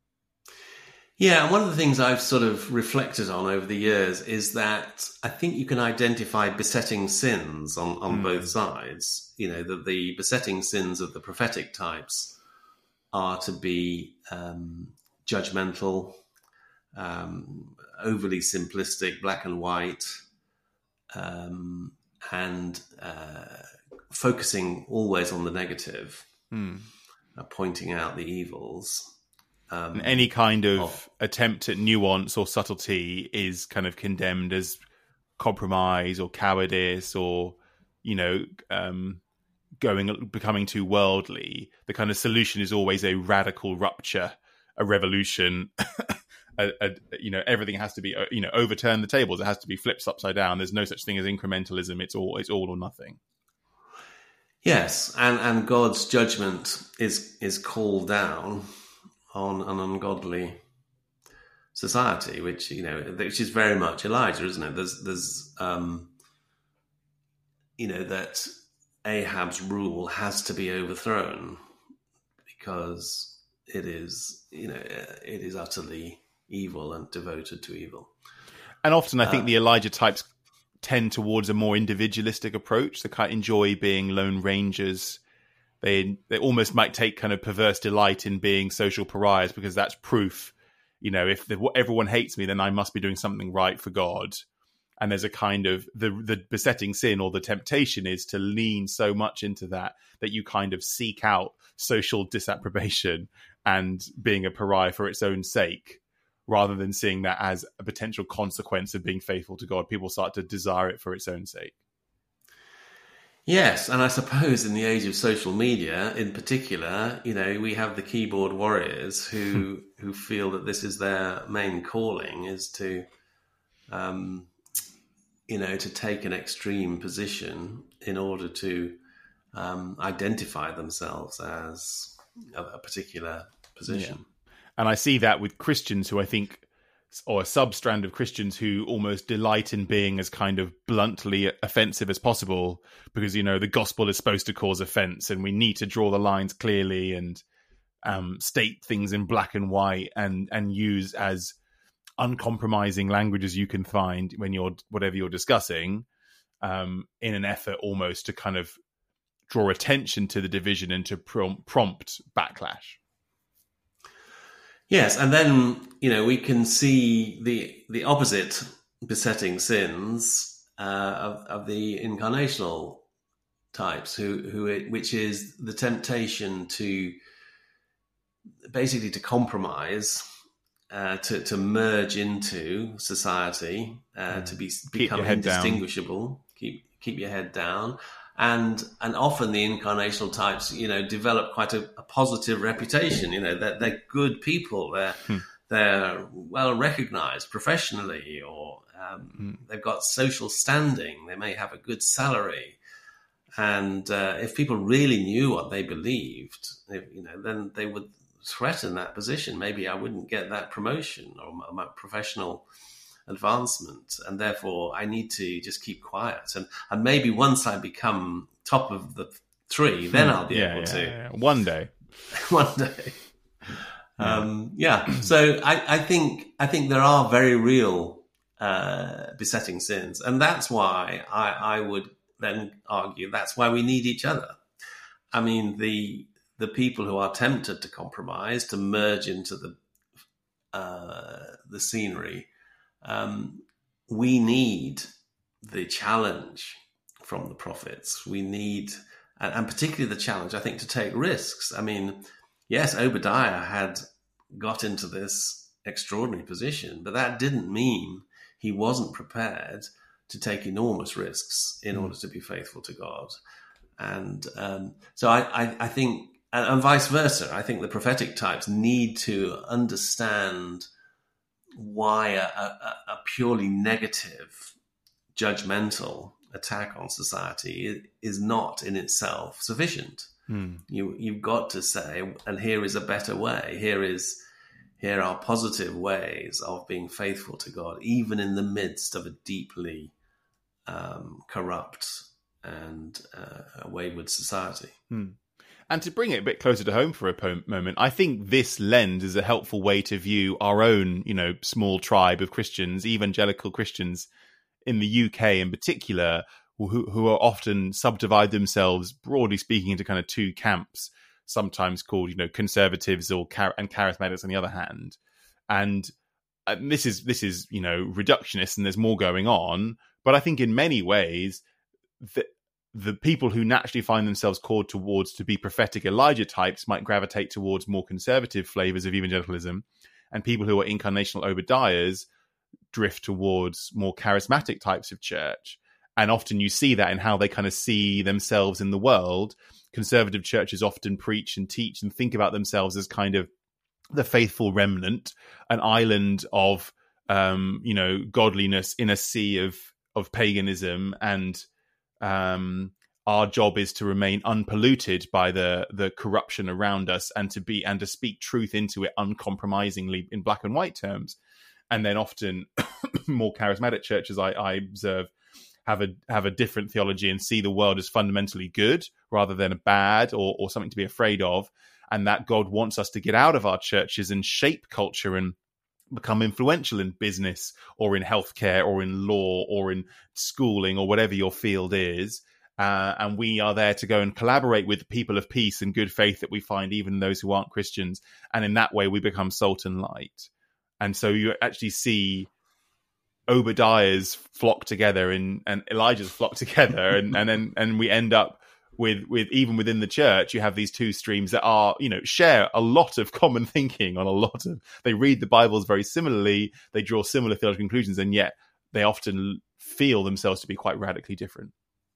Yeah, and one of the things I've sort of reflected on over the years is that I think you can identify besetting sins on, on mm. both sides. You know, that the besetting sins of the prophetic types are to be um, judgmental, um, overly simplistic, black and white, um, and uh, focusing always on the negative, mm. uh, pointing out the evils. Um, and any kind of oh. attempt at nuance or subtlety is kind of condemned as compromise or cowardice, or, you know, um, going becoming too worldly. The kind of solution is always a radical rupture, a revolution. a, a, you know, everything has to be, you know, overturn the tables. It has to be flipped upside down. There's no such thing as incrementalism. It's all it's all or nothing. Yes, and and God's judgment is is called down on an ungodly society, which, you know, which is very much Elijah, isn't it? There's, there's, um, you know, that Ahab's rule has to be overthrown because it is, you know, it is utterly evil and devoted to evil. And often I think uh, the Elijah types tend towards a more individualistic approach. They kind of enjoy being lone rangers. They they almost might take kind of perverse delight in being social pariahs because that's proof, you know, if the, everyone hates me, then I must be doing something right for God. And there's a kind of, the the besetting sin or the temptation is to lean so much into that, that you kind of seek out social disapprobation and being a pariah for its own sake, rather than seeing that as a potential consequence of being faithful to God. People start to desire it for its own sake. Yes, and I suppose in the age of social media, in particular, you know, we have the keyboard warriors who who feel that this is their main calling, is to, um, you know, to take an extreme position in order to um, identify themselves as a, a particular position. Yeah. And I see that with Christians who I think, or a sub-strand of Christians who almost delight in being as kind of bluntly offensive as possible, because, you know, the gospel is supposed to cause offense and we need to draw the lines clearly and um, state things in black and white and, and use as uncompromising language as you can find when you're, whatever you're discussing, um, in an effort almost to kind of draw attention to the division and to prom- prompt backlash. Yes, and then, you know, we can see the the opposite besetting sins uh, of, of the incarnational types, who who it, which is the temptation to basically to compromise, uh, to to merge into society, uh, mm. to be become indistinguishable. Down. Keep keep your head down. And and often the incarnational types, you know, develop quite a, a positive reputation. You know, that they're, they're good people. They're hmm. they're well recognized professionally, or um, hmm. they've got social standing. They may have a good salary. And uh, if people really knew what they believed, if, you know, then they would threaten that position. Maybe I wouldn't get that promotion or my, my professional advancement, and therefore I need to just keep quiet. And and maybe once I become top of the three, then I'll be yeah, able yeah, to. Yeah. One day. One day. Yeah. Um, yeah. So I, I think I think there are very real uh, besetting sins, and that's why I, I would then argue that's why we need each other. I mean, the the people who are tempted to compromise, to merge into the uh, the scenery. Um, we need the challenge from the prophets. We need, and, and particularly the challenge, I think, to take risks. I mean, yes, Obadiah had got into this extraordinary position, but that didn't mean he wasn't prepared to take enormous risks in mm. order to be faithful to God. And um, so I, I, I think, and, and vice versa, I think the prophetic types need to understand why a, a, a purely negative, judgmental attack on society is not in itself sufficient. Hmm. You, you've got to say, and here is a better way. Here is, here are positive ways of being faithful to God, even in the midst of a deeply um, corrupt and uh, wayward society. Hmm. And to bring it a bit closer to home for a po- moment, I think this lens is a helpful way to view our own, you know, small tribe of Christians, evangelical Christians in the U K in particular, who, who are often subdivide themselves, broadly speaking, into kind of two camps, sometimes called, you know, conservatives or char- and charismatics on the other hand. And uh, this is, this is, you know, reductionist, and there's more going on. But I think in many ways, the, the people who naturally find themselves called towards to be prophetic Elijah types might gravitate towards more conservative flavors of evangelicalism, and people who are incarnational Obadiahs drift towards more charismatic types of church. And often you see that in how they kind of see themselves in the world. Conservative churches often preach and teach and think about themselves as kind of the faithful remnant, an island of, um, you know, godliness in a sea of, of paganism, and Um, our job is to remain unpolluted by the the corruption around us, and to be and to speak truth into it uncompromisingly in black and white terms. And then often more charismatic churches, I, I observe, have a have a different theology and see the world as fundamentally good rather than bad, or or something to be afraid of, and that God wants us to get out of our churches and shape culture and become influential in business or in healthcare or in law or in schooling or whatever your field is. Uh, and we are there to go and collaborate with people of peace and good faith that we find even those who aren't Christians. And in that way, we become salt and light. And so you actually see Obadiah's flock together and, and Elijah's flock together. And, and then and we end up with with even within the church, you have these two streams that are, you know, share a lot of common thinking on a lot of, they read the Bibles very similarly, they draw similar theological conclusions, and yet they often feel themselves to be quite radically different.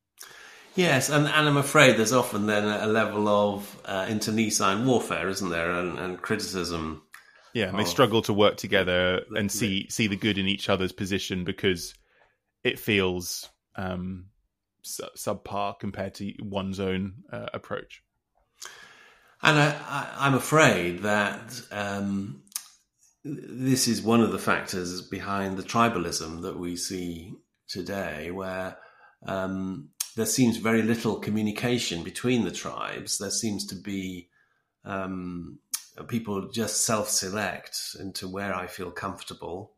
Yes, and, and I'm afraid there's often then a level of uh, internecine warfare, isn't there, and, and criticism. Yeah, and of, they struggle to work together the, and see see the good in each other's position because it feels um, subpar compared to one's own uh, approach. And I, I, I'm afraid that um, this is one of the factors behind the tribalism that we see today, where um, there seems very little communication between the tribes. There seems to be um, people just self-select into where I feel comfortable.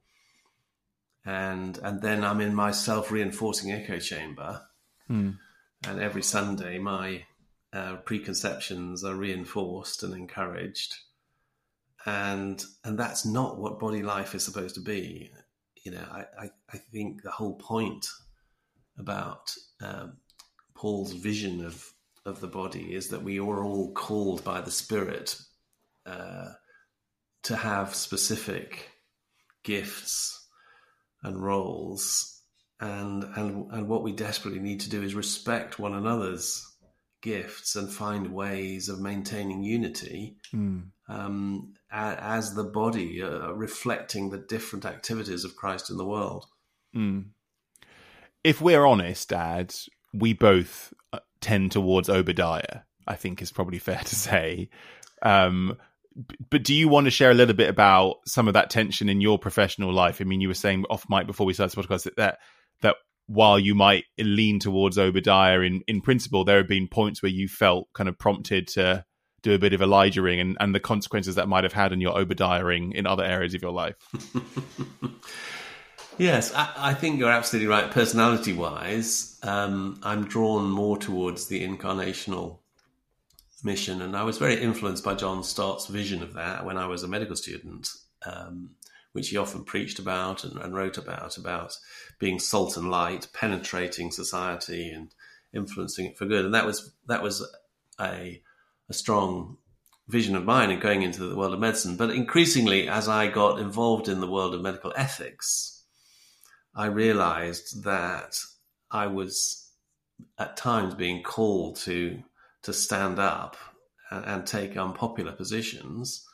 And and then I'm in my self-reinforcing echo chamber. Hmm. And every Sunday, my uh, preconceptions are reinforced and encouraged. and and that's not what body life is supposed to be. You know, I, I, I think the whole point about um, Paul's vision of, of the body is that we are all called by the Spirit uh, to have specific gifts and roles, and, and and what we desperately need to do is respect one another's gifts and find ways of maintaining unity mm. um, as the body, uh, reflecting the different activities of Christ in the world. Mm. If we're honest, Dad, we both tend towards Obadiah, I think is probably fair to say. Um, but do you want to share a little bit about some of that tension in your professional life? I mean, you were saying off mic before we started the podcast that, that that while you might lean towards Obadiah in, in principle, there have been points where you felt kind of prompted to do a bit of Elijah-ing and, and the consequences that might have had on your Obadiah-ing in other areas of your life. Yes, I, I think you're absolutely right. Personality-wise, um, I'm drawn more towards the incarnational mission, and I was very influenced by John Stott's vision of that when I was a medical student, um, which he often preached about and, and wrote about, about being salt and light, penetrating society and influencing it for good. And that was that was a, a strong vision of mine in going into the world of medicine. But increasingly, as I got involved in the world of medical ethics, I realized that I was at times being called to to stand up and, and take unpopular positions,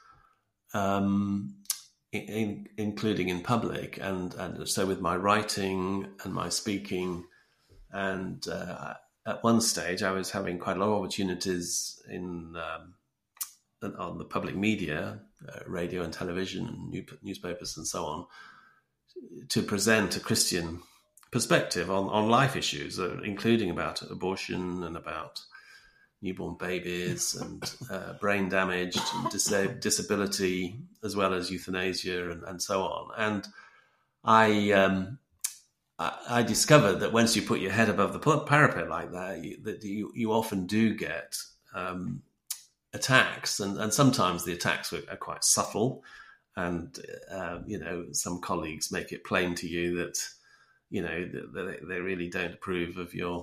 um, in, including in public, and, and so with my writing and my speaking. And uh, at one stage, I was having quite a lot of opportunities in um, on the public media, uh, radio and television, and new, newspapers and so on, to present a Christian perspective on, on life issues, uh, including about abortion and about newborn babies and uh, brain damage and dis- disability, as well as euthanasia and, and so on. And I, um, I I discovered that once you put your head above the parapet like that, you, that you, you often do get um, attacks, and, and sometimes the attacks are, are quite subtle. And, uh, you know, some colleagues make it plain to you that, you know, that they really don't approve of your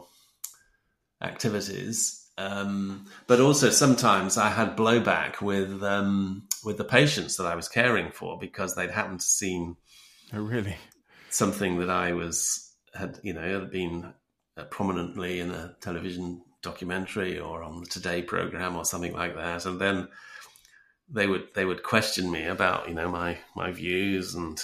activities. Um, but also sometimes I had blowback with um, with the patients that I was caring for, because they'd happened to seen oh, really? something that I was, had, you know, had been uh, prominently in a television documentary or on the Today program or something like that. And then they would they would question me about, you know, my my views and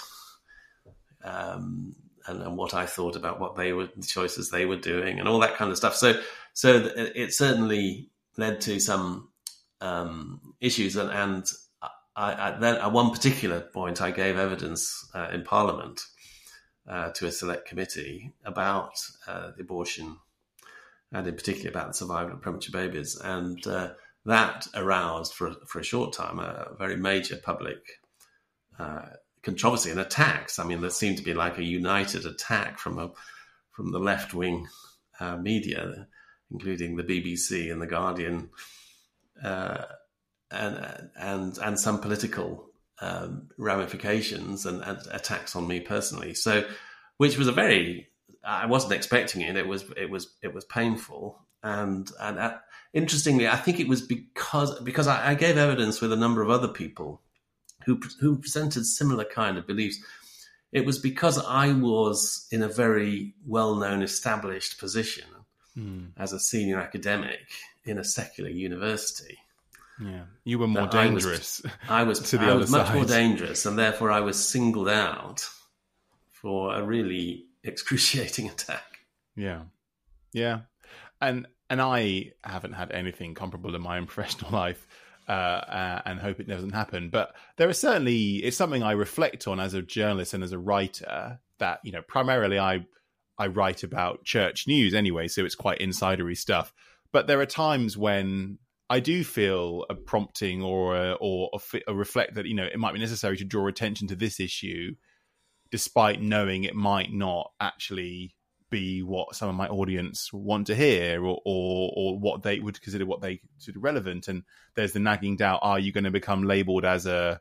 um and, and what I thought about what they were, the choices they were doing, and all that kind of stuff. So so it certainly led to some um, issues, and, and I, I, then at one particular point I gave evidence uh, in Parliament uh, to a select committee about uh, the abortion, and in particular about the survival of premature babies, and uh, that aroused for for a short time a very major public uh, controversy and attacks. I mean, there seemed to be like a united attack from a from the left wing uh, media, including the B B C and the Guardian, uh, and and and some political um, ramifications and, and attacks on me personally. So, which was a very, I wasn't expecting it. It was it was it was painful. And and uh, interestingly, I think it was because because I, I gave evidence with a number of other people who who presented similar kind of beliefs. It was because I was in a very well-known, established position mm. as a senior academic in a secular university. Yeah, you were more dangerous. I was, I was, to the I other was much side. more dangerous, and therefore I was singled out for a really excruciating attack. Yeah, yeah. And and I haven't had anything comparable in my own professional life, uh, uh, and hope it doesn't happen. But there are certainly, it's something I reflect on as a journalist and as a writer, that, you know, primarily I I write about church news anyway, so it's quite insidery stuff. But there are times when I do feel a prompting or a, or a, a reflect that, you know, it might be necessary to draw attention to this issue, despite knowing it might not actually be what some of my audience want to hear, or, or or what they would consider what they consider relevant. And there's the nagging doubt: are you going to become labelled as a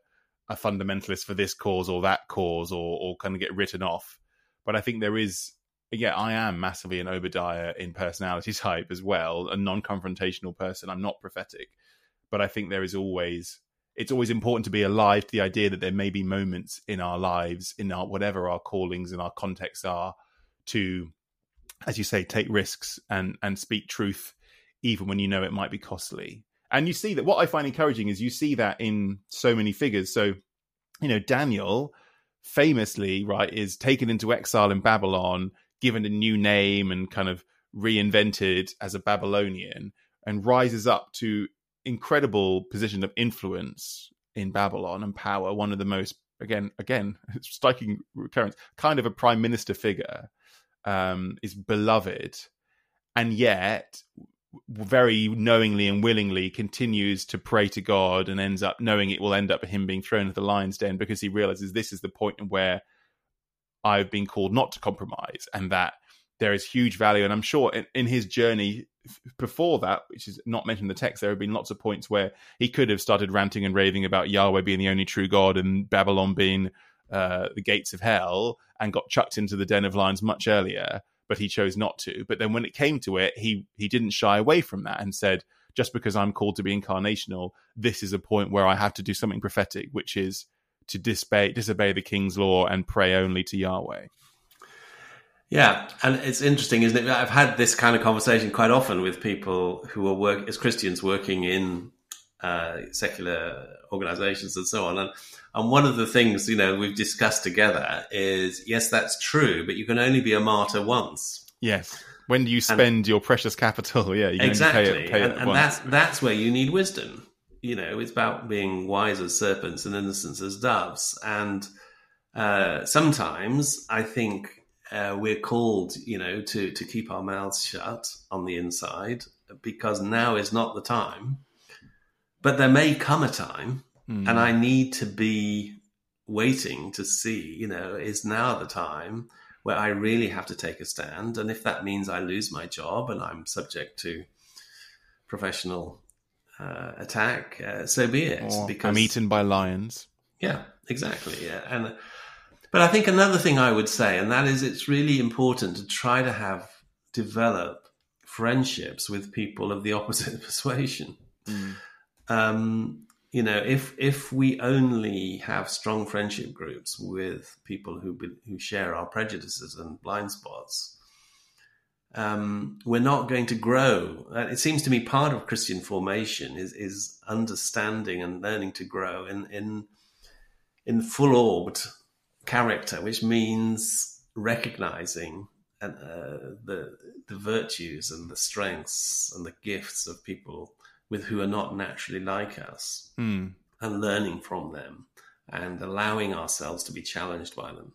a fundamentalist for this cause or that cause, or or kind of get written off. But I think there is, yeah, I am massively an Obadiah in personality type as well, a non-confrontational person. I'm not prophetic, but I think there is always, it's always important to be alive to the idea that there may be moments in our lives, in our whatever our callings and our contexts are, to, as you say, take risks and and speak truth, even when you know it might be costly. And you see that, what I find encouraging is you see that in so many figures. So, you know, Daniel famously, right, is taken into exile in Babylon, given a new name and kind of reinvented as a Babylonian, and rises up to incredible position of influence in Babylon and power. One of the most, again, again, striking recurrence, kind of a prime minister figure, um, is beloved, and yet very knowingly and willingly continues to pray to God, and ends up knowing it will end up him being thrown into the lion's den, because he realizes this is the point where I've been called not to compromise, and that there is huge value. And I'm sure in, in his journey before that, which is not mentioned in the text, there have been lots of points where he could have started ranting and raving about Yahweh being the only true God and Babylon being uh, the gates of hell, and got chucked into the den of lions much earlier. But he chose not to. But then when it came to it, he he didn't shy away from that, and said, just because I'm called to be incarnational, this is a point where I have to do something prophetic, which is to disobey, disobey the king's law and pray only to Yahweh. Yeah, and it's interesting, isn't it? I've had this kind of conversation quite often with people who are work as Christians working in uh, secular organizations and so on. And, and one of the things, you know, we've discussed together is, yes, that's true, but you can only be a martyr once. Yes. When do you spend and, your precious capital? Yeah, you can exactly. only pay it, pay and it and once. that's, that's where you need wisdom. You know, it's about being wise as serpents and innocent as doves. And uh, sometimes I think uh, we're called, you know, to, to keep our mouths shut on the inside, because now is not the time. But there may come a time, mm. and I need to be waiting to see, you know, is now the time where I really have to take a stand. And if that means I lose my job and I'm subject to professional uh, attack, uh, so be it. Or because I'm eaten by lions. Yeah, exactly. Yeah. And but I think another thing I would say, and that is, it's really important to try to have develop friendships with people of the opposite persuasion. Mm. Um, you know, if if we only have strong friendship groups with people who who share our prejudices and blind spots, um, we're not going to grow. It seems to me part of Christian formation is is understanding and learning to grow in in in full-orbed character, which means recognizing and, uh, the the virtues and the strengths and the gifts of people with who are not naturally like us, mm. and learning from them and allowing ourselves to be challenged by them.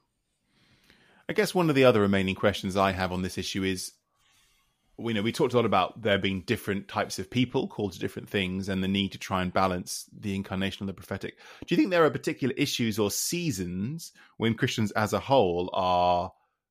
I guess one of the other remaining questions I have on this issue is, you know, we talked a lot about there being different types of people called to different things and the need to try and balance the incarnation and the prophetic. Do you think there are particular issues or seasons when Christians as a whole are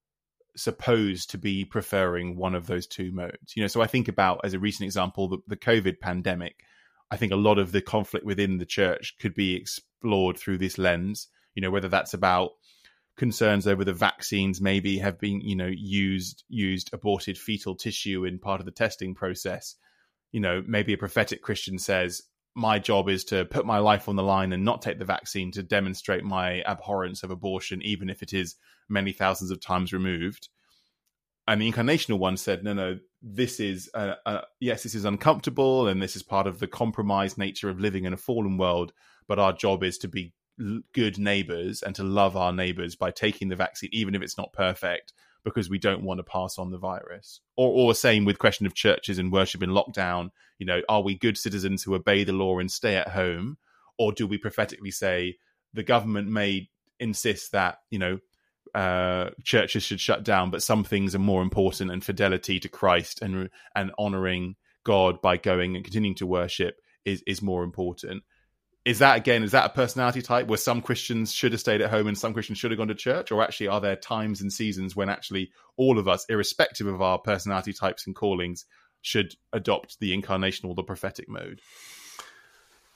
supposed to be preferring one of those two modes? You know, so I think about, as a recent example, the, the COVID pandemic. I think a lot of the conflict within the church could be explored through this lens, you know, whether that's about concerns over the vaccines maybe have been, you know, used used aborted fetal tissue in part of the testing process. You know, maybe a prophetic Christian says, my job is to put my life on the line and not take the vaccine to demonstrate my abhorrence of abortion, even if it is many thousands of times removed. And the incarnational one said, no, no, this is, uh, uh, yes, this is uncomfortable, and this is part of the compromised nature of living in a fallen world, but our job is to be good neighbors and to love our neighbors by taking the vaccine, even if it's not perfect, because we don't want to pass on the virus. Or, or same with question of churches and worship in lockdown. You know, are we good citizens who obey the law and stay at home? Or do we prophetically say the government may insist that, you know, uh, churches should shut down, but some things are more important, and fidelity to Christ and and honoring God by going and continuing to worship is, is more important. Is that, again, is that a personality type where some Christians should have stayed at home and some Christians should have gone to church? Or actually, are there times and seasons when actually all of us, irrespective of our personality types and callings, should adopt the incarnational, the prophetic mode?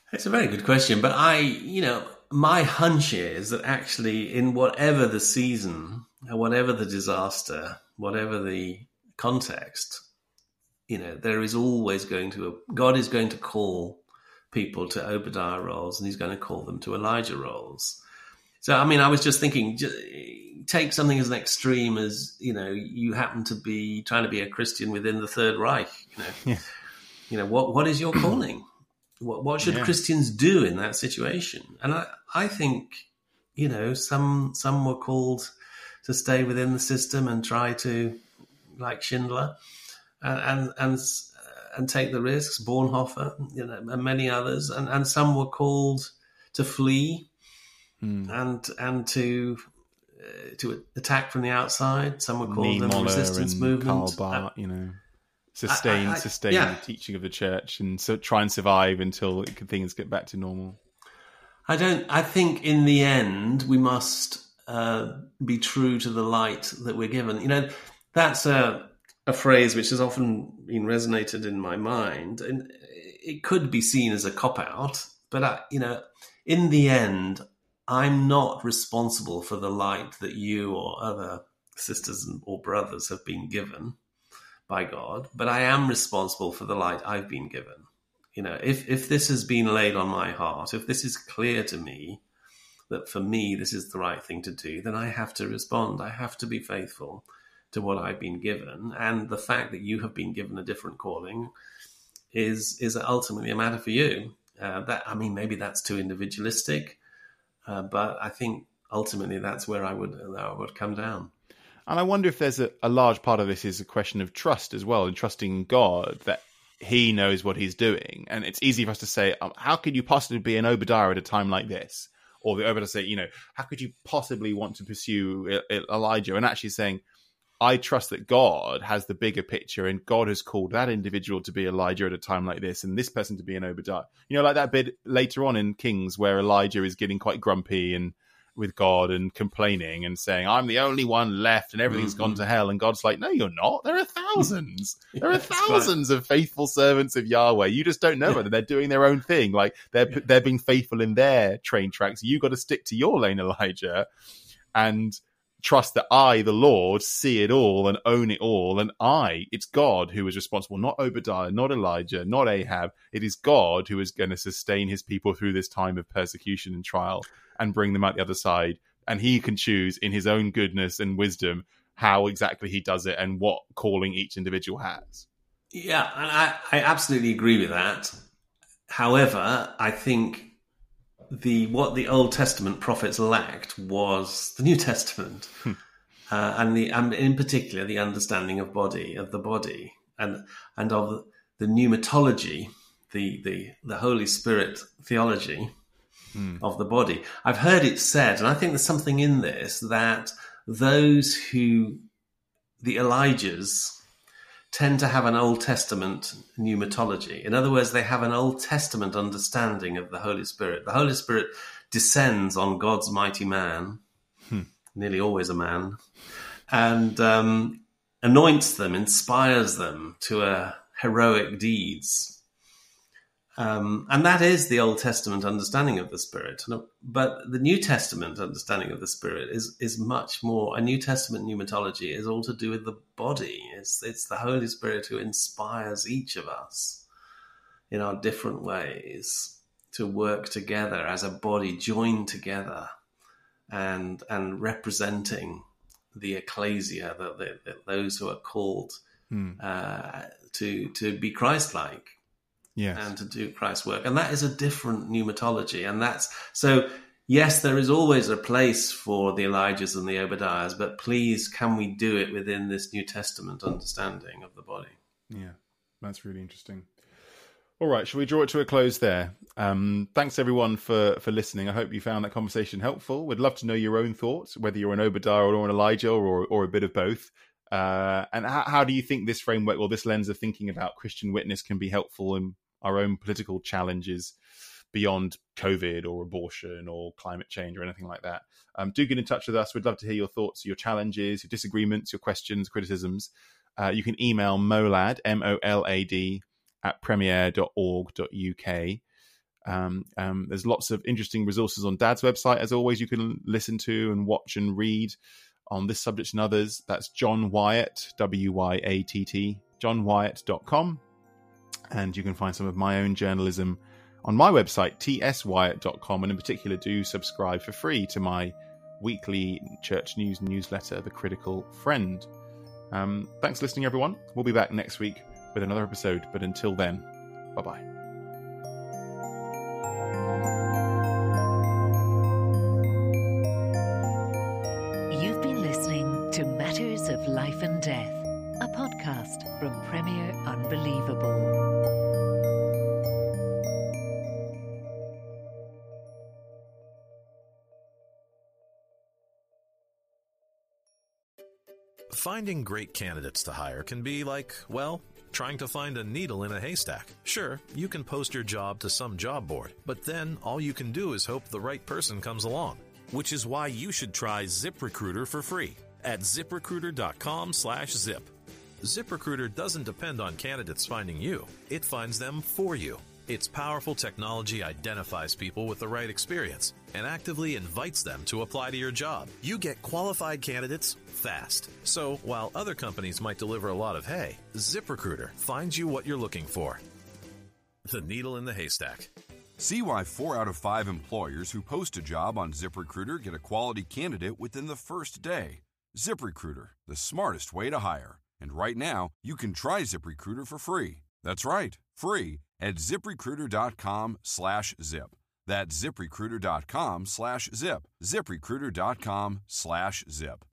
It's a very good question, but I, you know, my hunch is that actually in whatever the season, whatever the disaster, whatever the context, you know, there is always going to, God is going to call people to Obadiah roles, and he's going to call them to Elijah roles. So, I mean, I was just thinking, just take something as an extreme as, you know, you happen to be trying to be a Christian within the Third Reich, you know, yeah. you know, what, what is your calling? What, what should yeah. Christians do in that situation? And I, I think, you know, some some were called to stay within the system and try to, like Schindler, and and and, and take the risks, Bonhoeffer, you know, and many others. And, and some were called to flee mm. and and to uh, to attack from the outside. Some were called the resistance and movement. Karl Barth, you know. Sustain, I, I, sustain yeah. the teaching of the church, and so try and survive until things get back to normal. I don't. I think in the end we must uh, be true to the light that we're given. You know, that's a a phrase which has often been resonated in my mind, and it could be seen as a cop out. But I, you know, in the end, I'm not responsible for the light that you or other sisters or brothers have been given by God, but I am responsible for the light I've been given. You know, if, if this has been laid on my heart, if this is clear to me that for me this is the right thing to do, then I have to respond. I have to be faithful to what I've been given. And the fact that you have been given a different calling is is ultimately a matter for you. Uh, that I mean, maybe that's too individualistic, uh, but I think ultimately that's where I would I would come down. And I wonder if there's a, a large part of this is a question of trust as well, and trusting God that he knows what he's doing. And it's easy for us to say, um, how could you possibly be an Obadiah at a time like this? Or the Obadiah say, you know, how could you possibly want to pursue Elijah? And actually saying, I trust that God has the bigger picture, and God has called that individual to be Elijah at a time like this, and this person to be an Obadiah. You know, like that bit later on in Kings where Elijah is getting quite grumpy and with God and complaining and saying, I'm the only one left and everything's mm-hmm. gone to hell. And God's like, no, you're not. There are thousands. yeah, there are thousands right. of faithful servants of Yahweh. You just don't know whether they're doing their own thing. Like they're, yeah. they're being faithful in their train tracks. You got to stick to your lane, Elijah, and trust that I, the Lord, see it all and own it all. And I, it's God who is responsible, not Obadiah, not Elijah, not Ahab. It is God who is going to sustain his people through this time of persecution and trial and bring them out the other side. And he can choose in his own goodness and wisdom how exactly he does it and what calling each individual has. Yeah, I, I absolutely agree with that. However, I think the what the Old Testament prophets lacked was the New Testament, hmm. uh, and the and in particular the understanding of body of the body and and of the pneumatology, the the the Holy Spirit theology hmm. of the body. I've heard it said, and I think there's something in this, that those who the Elijahs tend to have an Old Testament pneumatology. In other words, they have an Old Testament understanding of the Holy Spirit. The Holy Spirit descends on God's mighty man, hmm. nearly always a man, and um, anoints them, inspires them to uh, heroic deeds. Um, and that is the Old Testament understanding of the Spirit. But the New Testament understanding of the Spirit is is much more. A New Testament pneumatology is all to do with the body. It's, it's the Holy Spirit who inspires each of us in our different ways to work together as a body joined together and and representing the ecclesia, the, the, the, those who are called hmm. uh, to to be Christ-like. Yes. And to do Christ's work. And that is a different pneumatology. And that's so, yes, there is always a place for the Elijahs and the Obadiahs, but please, can we do it within this New Testament understanding of the body? Yeah, that's really interesting. All right, shall we draw it to a close there? Um, thanks, everyone, for, for listening. I hope you found that conversation helpful. We'd love to know your own thoughts, whether you're an Obadiah or an Elijah or, or a bit of both. Uh, and how, how do you think this framework or this lens of thinking about Christian witness can be helpful in our own political challenges beyond COVID or abortion or climate change or anything like that? Um, do get in touch with us. We'd love to hear your thoughts, your challenges, your disagreements, your questions, criticisms. Uh, you can email molad, M O L A D, at premier dot org dot U K. Um, um, there's lots of interesting resources on Dad's website, as always, you can listen to and watch and read on this subject and others. That's John Wyatt, W Y A T T, john wyatt dot com. And you can find some of my own journalism on my website, t s wyatt dot com. And in particular, do subscribe for free to my weekly church news newsletter, The Critical Friend. Um, thanks for listening, everyone. We'll be back next week with another episode. But until then, bye-bye. You've been listening to Matters of Life and Death, a podcast from Premier Unbelievable. Finding great candidates to hire can be like, well, trying to find a needle in a haystack. Sure, you can post your job to some job board, but then all you can do is hope the right person comes along. Which is why you should try ZipRecruiter for free at ZipRecruiter.com slash zip. ZipRecruiter doesn't depend on candidates finding you. It finds them for you. Its powerful technology identifies people with the right experience and actively invites them to apply to your job. You get qualified candidates fast. So while other companies might deliver a lot of hay, ZipRecruiter finds you what you're looking for. The needle in the haystack. See why four out of five employers who post a job on ZipRecruiter get a quality candidate within the first day. ZipRecruiter, the smartest way to hire. And right now, you can try ZipRecruiter for free. That's right, free at ZipRecruiter.com slash zip. That's ZipRecruiter.com slash zip. ZipRecruiter.com slash zip.